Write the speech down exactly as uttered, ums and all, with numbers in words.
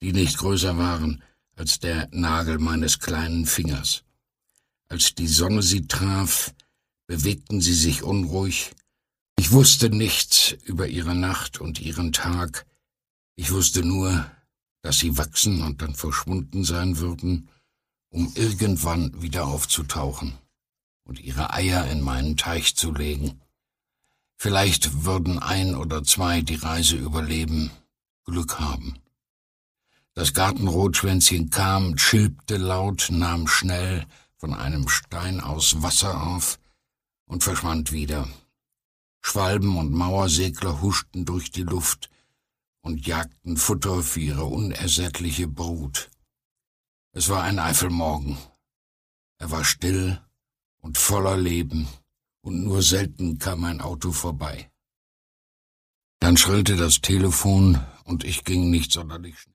die nicht größer waren als der Nagel meines kleinen Fingers. Als die Sonne sie traf, bewegten sie sich unruhig. Ich wusste nichts über ihre Nacht und ihren Tag. Ich wusste nur, dass sie wachsen und dann verschwunden sein würden, um irgendwann wieder aufzutauchen und ihre Eier in meinen Teich zu legen. Vielleicht würden ein oder zwei die Reise überleben, Glück haben. Das Gartenrotschwänzchen kam, chilpte laut, nahm schnell von einem Stein aus Wasser auf und verschwand wieder. Schwalben und Mauersegler huschten durch die Luft und jagten Futter für ihre unersättliche Brut. Es war ein Eifelmorgen. Er war still und voller Leben, und nur selten kam ein Auto vorbei. Dann schrillte das Telefon, und ich ging nicht sonderlich schnell.